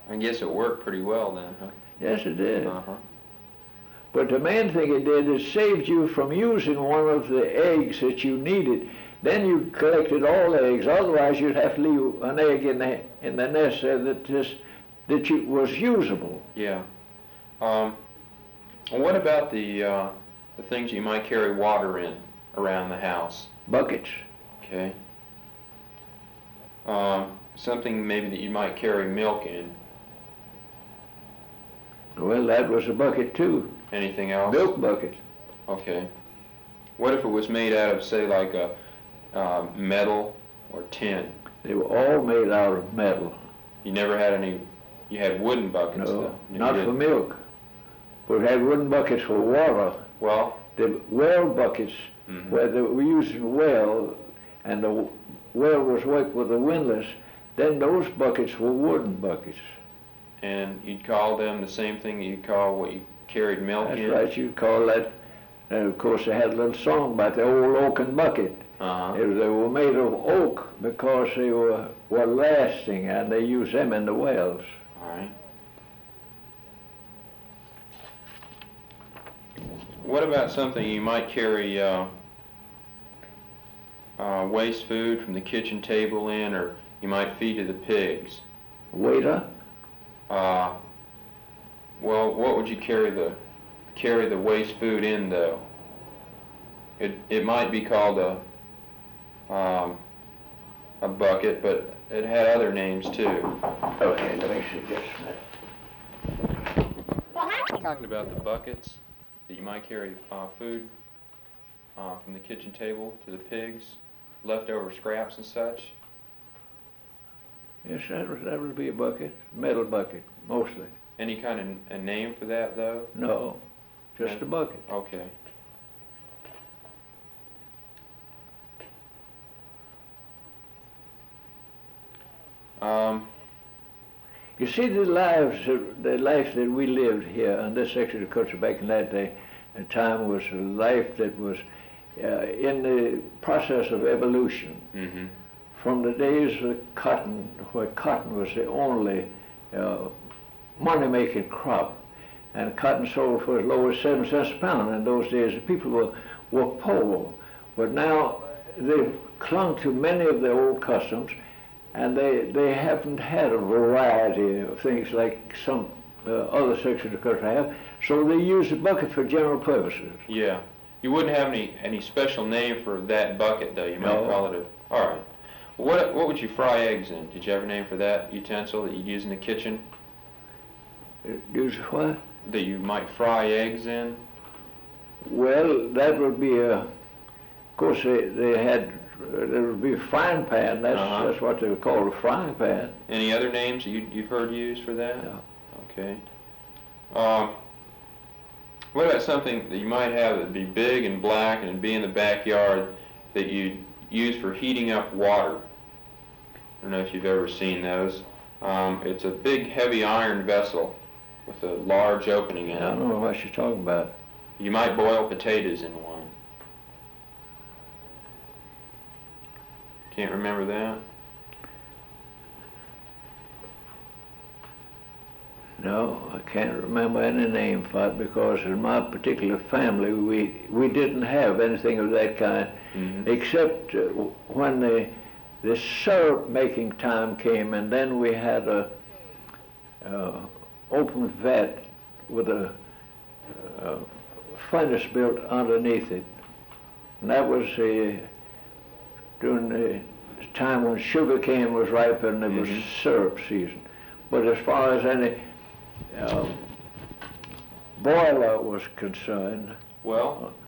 I guess it worked pretty well then, huh? Yes, it did. Uh-huh. But the main thing it did is saved you from using one of the eggs that you needed. Then you collected all the eggs. Otherwise, you'd have to leave an egg in the nest there that was usable. Yeah. Well, what about the things you might carry water in around the house? Buckets. Okay. Something maybe that you might carry milk in. Well, that was a bucket too. Anything else? Milk bucket. Okay. What if it was made out of, say, like a metal or tin? They were all made out of metal. You never had any, you had wooden buckets No, though? not for milk. We had wooden buckets for water. Well? The well buckets, where they were using well, and the well was worked with the windlass, then those buckets were wooden buckets. And you'd call them the same thing you'd call what you carried milk in? That's right, you'd call that, and of course they had a little song about the old oaken bucket. They were made of oak because they were lasting, and they used them in the wells. All right. What about something you might carry waste food from the kitchen table in, or you might feed to the pigs? Waiter? Well, what would you carry the waste food in though? It might be called a bucket, but it had other names too. Okay, let me see this. Talking about the buckets that you might carry food from the kitchen table to the pigs, leftover scraps and such. Yes, that would be a bucket, metal bucket, mostly. Any kind of a name for that though? No, just a bucket. Okay. You see, the life that we lived here in this section of the country back in that day and time was a life that was in the process of evolution. From the days of cotton, where cotton was the only money-making crop, and cotton sold for as low as 7 cents a pound. In those days, the people were poor, but now they've clung to many of their old customs, and they haven't had a variety of things like some other sections of the country have, so they use the bucket for general purposes. Yeah. You wouldn't have any special name for that bucket, though. You might call it a... All right. What would you fry eggs in? Did you have a name for that utensil that you use in the kitchen? Use what? That you might fry eggs in? Well, that would be of course there would be a frying pan. That's what they would call a frying pan. Any other names that you've heard used for that? No. Okay. What about something that you might have that'd be big and black and it'd be in the backyard that you'd use for heating up water? I don't know if you've ever seen those. It's a big, heavy iron vessel with a large opening in it. I don't know what you're talking about. You might boil potatoes in one. Can't remember that? No, I can't remember any name for it because in my particular family we didn't have anything of that kind, except when the syrup making time came, and then we had a open vat with a furnace built underneath it, and that was during the time when sugar cane was ripe and it was syrup season. But as far as any boiler was concerned, well,